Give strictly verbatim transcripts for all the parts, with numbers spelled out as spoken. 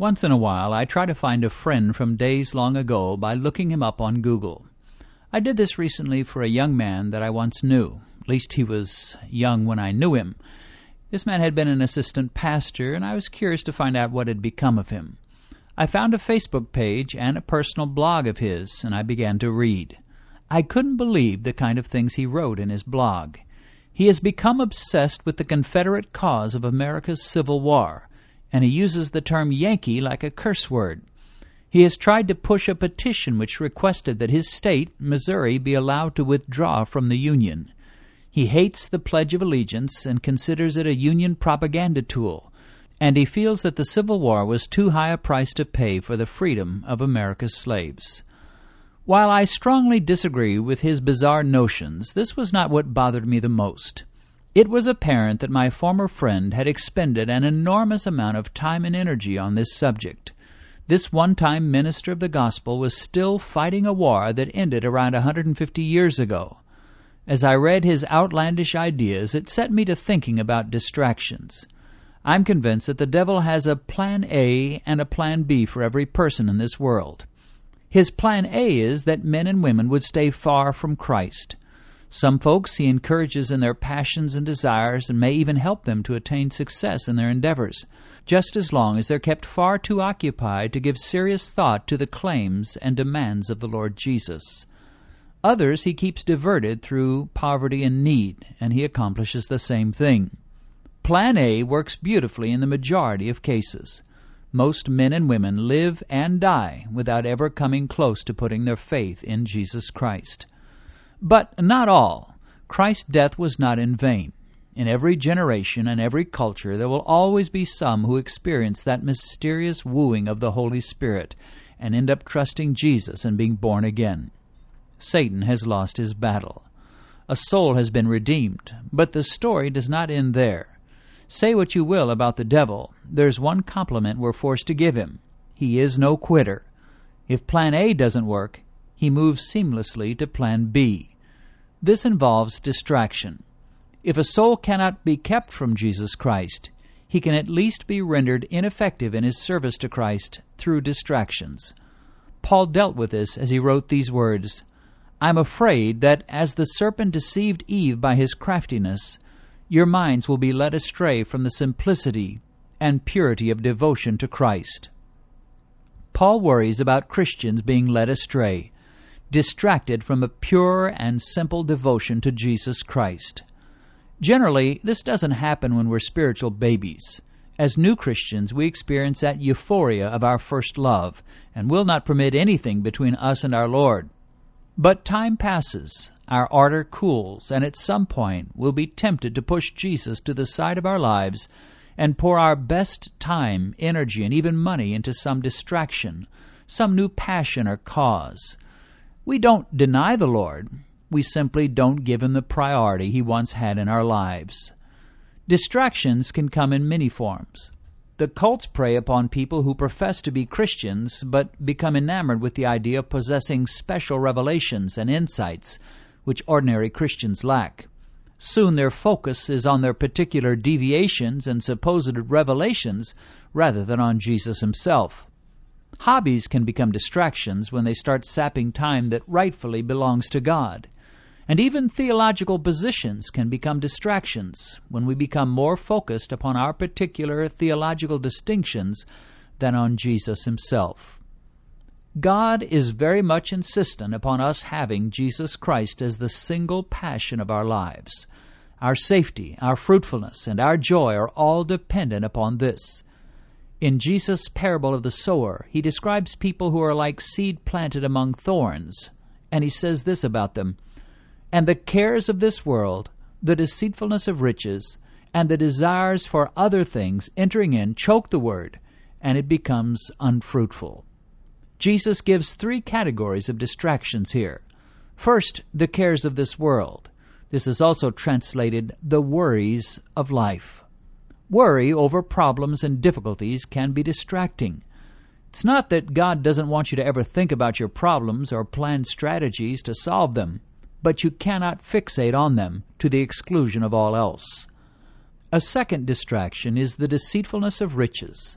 Once in a while, I try to find a friend from days long ago by looking him up on Google. I did this recently for a young man that I once knew. At least he was young when I knew him. This man had been an assistant pastor, and I was curious to find out what had become of him. I found a Facebook page and a personal blog of his, and I began to read. I couldn't believe the kind of things he wrote in his blog. He has become obsessed with the Confederate cause of America's Civil War, and he uses the term Yankee like a curse word. He has tried to push a petition which requested that his state, Missouri, be allowed to withdraw from the Union. He hates the Pledge of Allegiance and considers it a Union propaganda tool, and he feels that the Civil War was too high a price to pay for the freedom of America's slaves. While I strongly disagree with his bizarre notions, this was not what bothered me the most. It was apparent that my former friend had expended an enormous amount of time and energy on this subject. This one-time minister of the gospel was still fighting a war that ended around one hundred fifty years ago. As I read his outlandish ideas, it set me to thinking about distractions. I'm convinced that the devil has a plan A and a plan B for every person in this world. His plan A is that men and women would stay far from Christ. Some folks he encourages in their passions and desires and may even help them to attain success in their endeavors, just as long as they're kept far too occupied to give serious thought to the claims and demands of the Lord Jesus. Others he keeps diverted through poverty and need, and he accomplishes the same thing. Plan A works beautifully in the majority of cases. Most men and women live and die without ever coming close to putting their faith in Jesus Christ. But not all. Christ's death was not in vain. In every generation and every culture there will always be some who experience that mysterious wooing of the Holy Spirit and end up trusting Jesus and being born again. Satan has lost his battle. A soul has been redeemed, but the story does not end there. Say what you will about the devil, there's one compliment we're forced to give him. He is no quitter. If plan A doesn't work, he moves seamlessly to plan B. This involves distraction. If a soul cannot be kept from Jesus Christ, he can at least be rendered ineffective in his service to Christ through distractions. Paul dealt with this as he wrote these words, "I'm afraid that as the serpent deceived Eve by his craftiness, your minds will be led astray from the simplicity and purity of devotion to Christ." Paul worries about Christians being led astray, distracted from a pure and simple devotion to Jesus Christ. Generally, this doesn't happen when we're spiritual babies. As new Christians, we experience that euphoria of our first love and will not permit anything between us and our Lord. But time passes, our ardor cools, and at some point we'll be tempted to push Jesus to the side of our lives and pour our best time, energy, and even money into some distraction, some new passion or cause. We don't deny the Lord. We simply don't give him the priority he once had in our lives. Distractions can come in many forms. The cults prey upon people who profess to be Christians but become enamored with the idea of possessing special revelations and insights which ordinary Christians lack. Soon their focus is on their particular deviations and supposed revelations rather than on Jesus himself. Hobbies can become distractions when they start sapping time that rightfully belongs to God. And even theological positions can become distractions when we become more focused upon our particular theological distinctions than on Jesus himself. God is very much insistent upon us having Jesus Christ as the single passion of our lives. Our safety, our fruitfulness, and our joy are all dependent upon this. In Jesus' parable of the sower, he describes people who are like seed planted among thorns, and he says this about them, "And the cares of this world, the deceitfulness of riches, and the desires for other things entering in choke the word, and it becomes unfruitful." Jesus gives three categories of distractions here. First, the cares of this world. This is also translated the worries of life. Worry over problems and difficulties can be distracting. It's not that God doesn't want you to ever think about your problems or plan strategies to solve them, but you cannot fixate on them to the exclusion of all else. A second distraction is the deceitfulness of riches.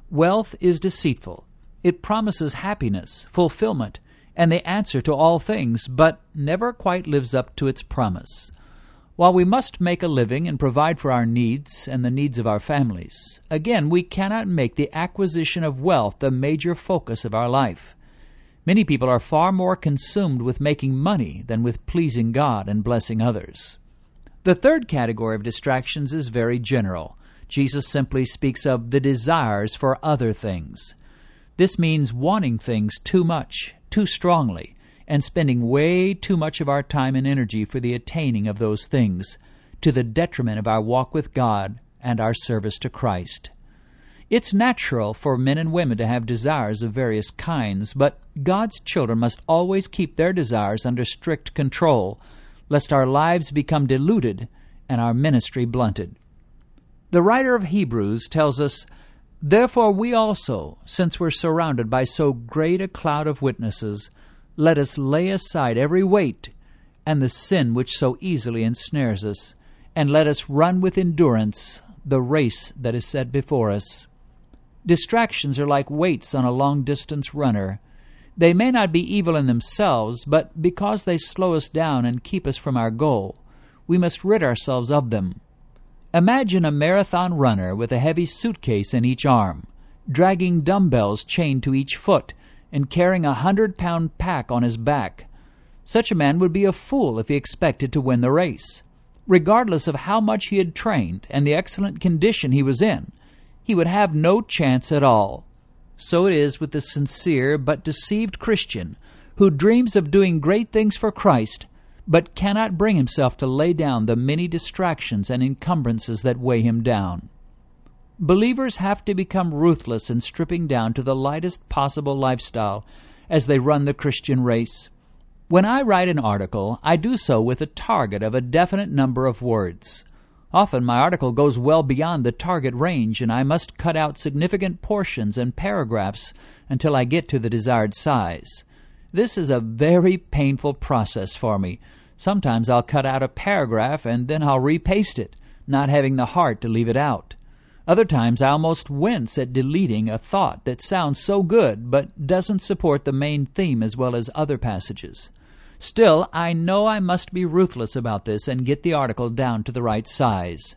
Wealth is deceitful. It promises happiness, fulfillment, and the answer to all things, but never quite lives up to its promise. While we must make a living and provide for our needs and the needs of our families, again, we cannot make the acquisition of wealth the major focus of our life. Many people are far more consumed with making money than with pleasing God and blessing others. The third category of distractions is very general. Jesus simply speaks of the desires for other things. This means wanting things too much, too strongly, and spending way too much of our time and energy for the attaining of those things, to the detriment of our walk with God and our service to Christ. It's natural for men and women to have desires of various kinds, but God's children must always keep their desires under strict control, lest our lives become diluted and our ministry blunted. The writer of Hebrews tells us, "Therefore we also, since we're surrounded by so great a cloud of witnesses, let us lay aside every weight and the sin which so easily ensnares us, and let us run with endurance the race that is set before us." Distractions are like weights on a long-distance runner. They may not be evil in themselves, but because they slow us down and keep us from our goal, we must rid ourselves of them. Imagine a marathon runner with a heavy suitcase in each arm, dragging dumbbells chained to each foot, and carrying a hundred-pound pack on his back. Such a man would be a fool if he expected to win the race. Regardless of how much he had trained and the excellent condition he was in, he would have no chance at all. So it is with the sincere but deceived Christian who dreams of doing great things for Christ, but cannot bring himself to lay down the many distractions and encumbrances that weigh him down. Believers have to become ruthless in stripping down to the lightest possible lifestyle as they run the Christian race. When I write an article, I do so with a target of a definite number of words. Often my article goes well beyond the target range, and I must cut out significant portions and paragraphs until I get to the desired size. This is a very painful process for me. Sometimes I'll cut out a paragraph and then I'll repaste it, not having the heart to leave it out. Other times I almost wince at deleting a thought that sounds so good but doesn't support the main theme as well as other passages. Still, I know I must be ruthless about this and get the article down to the right size.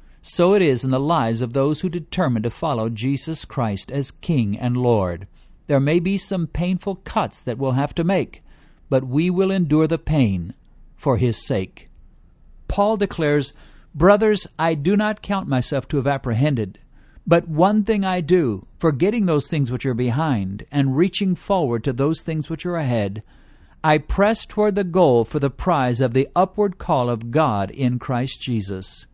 So it is in the lives of those who determine to follow Jesus Christ as King and Lord. There may be some painful cuts that we'll have to make, but we will endure the pain for His sake. Paul declares, "Brothers, I do not count myself to have apprehended, but one thing I do, forgetting those things which are behind, and reaching forward to those things which are ahead, I press toward the goal for the prize of the upward call of God in Christ Jesus."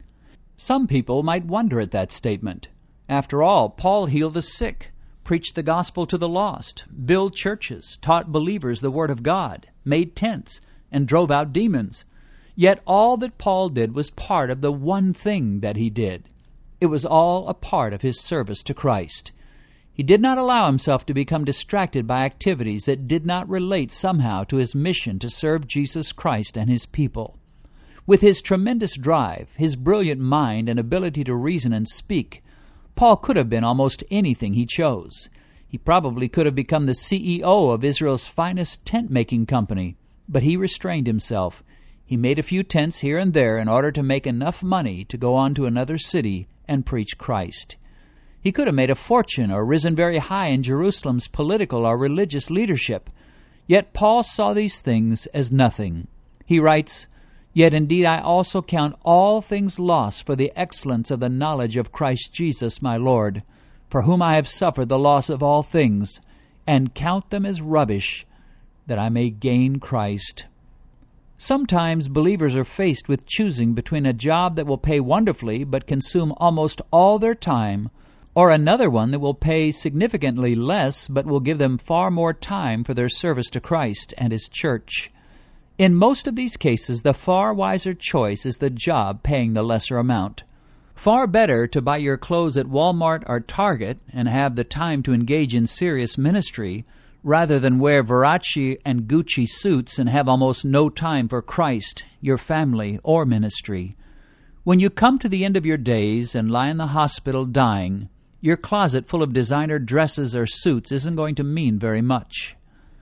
Some people might wonder at that statement. After all, Paul healed the sick, preached the gospel to the lost, built churches, taught believers the Word of God, made tents, and drove out demons. Yet all that Paul did was part of the one thing that he did. It was all a part of his service to Christ. He did not allow himself to become distracted by activities that did not relate somehow to his mission to serve Jesus Christ and His people. With his tremendous drive, his brilliant mind, and ability to reason and speak, Paul could have been almost anything he chose. He probably could have become the C E O of Israel's finest tent-making company, but he restrained himself. He made a few tents here and there in order to make enough money to go on to another city and preach Christ. He could have made a fortune or risen very high in Jerusalem's political or religious leadership. Yet Paul saw these things as nothing. He writes, "Yet indeed I also count all things lost for the excellence of the knowledge of Christ Jesus my Lord, for whom I have suffered the loss of all things, and count them as rubbish, that I may gain Christ." Sometimes believers are faced with choosing between a job that will pay wonderfully but consume almost all their time, or another one that will pay significantly less but will give them far more time for their service to Christ and His church. In most of these cases, the far wiser choice is the job paying the lesser amount. Far better to buy your clothes at Walmart or Target and have the time to engage in serious ministry rather than wear Versace and Gucci suits and have almost no time for Christ, your family, or ministry. When you come to the end of your days and lie in the hospital dying, your closet full of designer dresses or suits isn't going to mean very much.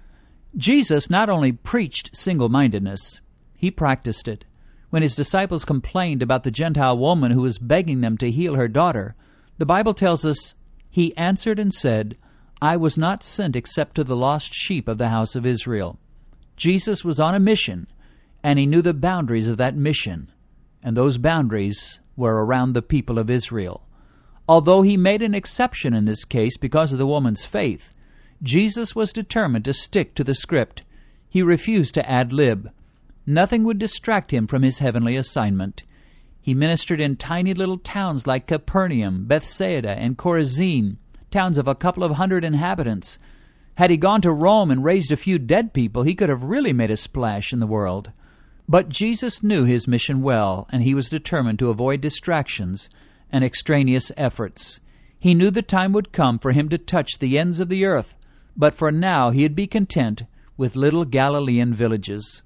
Jesus not only preached single-mindedness, he practiced it. When his disciples complained about the Gentile woman who was begging them to heal her daughter, the Bible tells us, he answered and said, I was not sent except to the lost sheep of the house of Israel. Jesus was on a mission, and he knew the boundaries of that mission, and those boundaries were around the people of Israel. Although he made an exception in this case because of the woman's faith, Jesus was determined to stick to the script. He refused to ad-lib. Nothing would distract him from his heavenly assignment. He ministered in tiny little towns like Capernaum, Bethsaida, and Chorazin, towns of a couple of hundred inhabitants. Had he gone to Rome and raised a few dead people, he could have really made a splash in the world. But Jesus knew his mission well, and he was determined to avoid distractions and extraneous efforts. He knew the time would come for him to touch the ends of the earth, but for now he'd be content with little Galilean villages.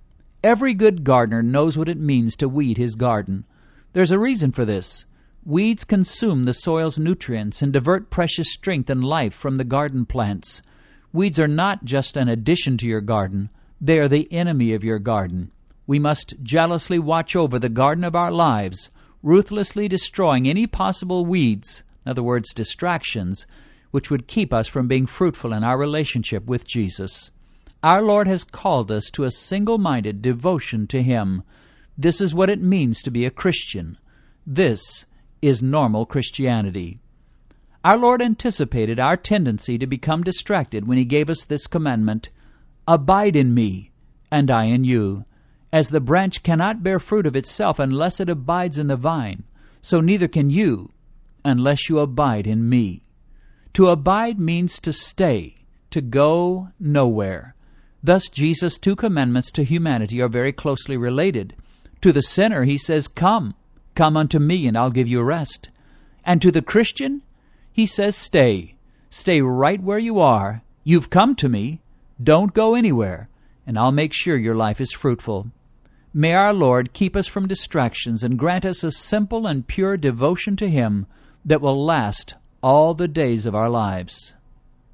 Every good gardener knows what it means to weed his garden. There's a reason for this. Weeds consume the soil's nutrients and divert precious strength and life from the garden plants. Weeds are not just an addition to your garden. They are the enemy of your garden. We must jealously watch over the garden of our lives, ruthlessly destroying any possible weeds, in other words, distractions, which would keep us from being fruitful in our relationship with Jesus. Our Lord has called us to a single-minded devotion to Him. This is what it means to be a Christian. This is normal Christianity. Our Lord anticipated our tendency to become distracted when He gave us this commandment, Abide in me, and I in you. As the branch cannot bear fruit of itself unless it abides in the vine, so neither can you unless you abide in me. To abide means to stay, to go nowhere. Thus, Jesus' two commandments to humanity are very closely related. To the sinner, he says, Come, come unto me, and I'll give you rest. And to the Christian, he says, Stay, stay right where you are. You've come to me. Don't go anywhere, and I'll make sure your life is fruitful. May our Lord keep us from distractions and grant us a simple and pure devotion to Him that will last all the days of our lives.